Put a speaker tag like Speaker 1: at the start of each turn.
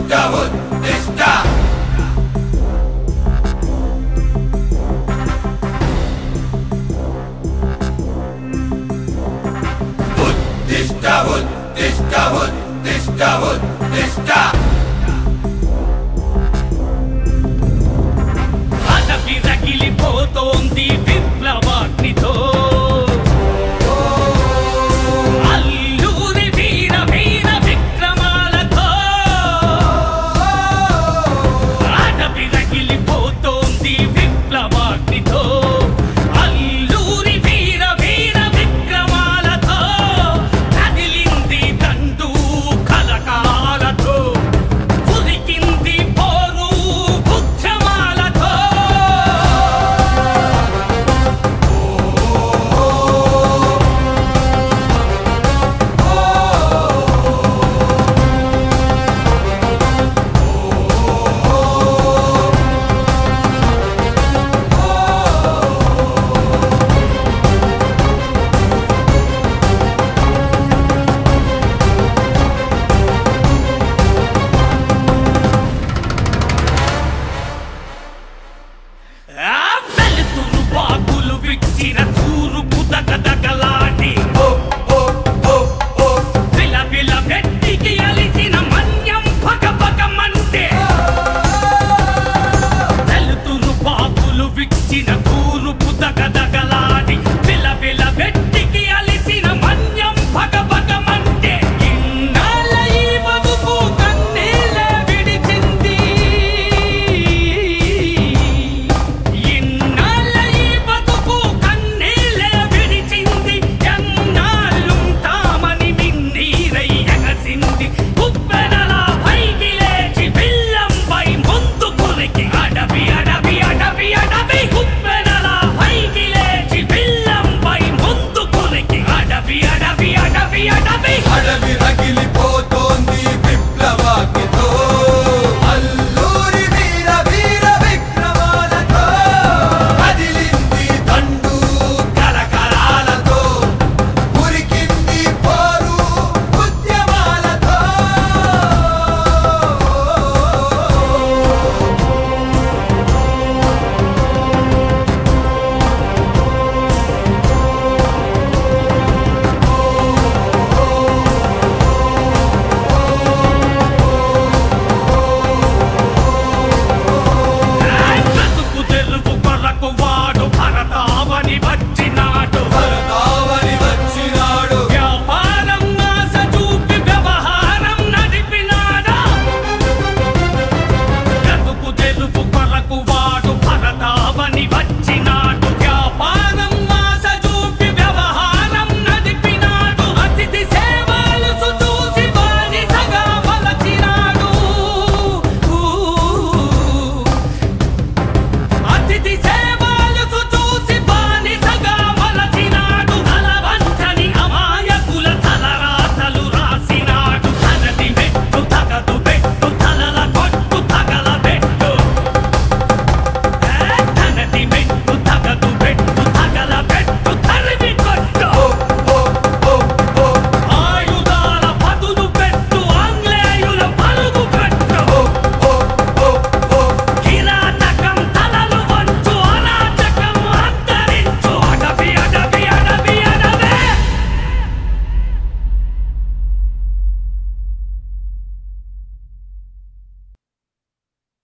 Speaker 1: అడవి రగిలిపోతోంది విప్లవాగ్నితో అల్లూరి వీర వీర విక్రమాలతో అడవి రగిలిపోతోంది విప్లవాగ్నితో అల్లూరి వీర వీర విక్రమాలతో కదిలింది దండు కలకాలతో ఉరికింది పోరు ఉద్యమాలతో వెలుతురు బాబులు విచ్చిన తూరుపు దగదగలాడి విలవిల వెట్టికి అలిసిన మన్యం పగపగమంటే వెలుతురు బాబులు విచ్చిన తూరుపు దగదగలాడి విలవిల వెట్టికి అలిసిన మన్యం పగపగమంటే ఇన్నాళ్ళ ఈ బతుకు కన్నీళ్ళే విడిచింది ఇన్నాళ్ళ ఈ బతుకు కన్నీళ్ళే విడిచింది ఎన్నాళ్ళుంటామని మిన్నీరై ఎగసింది ఉప్పెనలా పైకి లేచి విల్లంపై ముందు కురికి అడవి అడవి అడవి అడవి ఉప్పెనలా పైకి లేచి విల్లంపై ముందు కురికి అడవి అడవి అడవి అడవి
Speaker 2: అడవి రగిలిపోతోంది విప్లవాగ్నితో అల్లూరి వీర వీర విక్రమాలతో కదిలింది దండు కరకరాలతో ఉరికింది పోరు ఉద్యమాలతో
Speaker 1: బ్రతుకు తెరువు కొరకు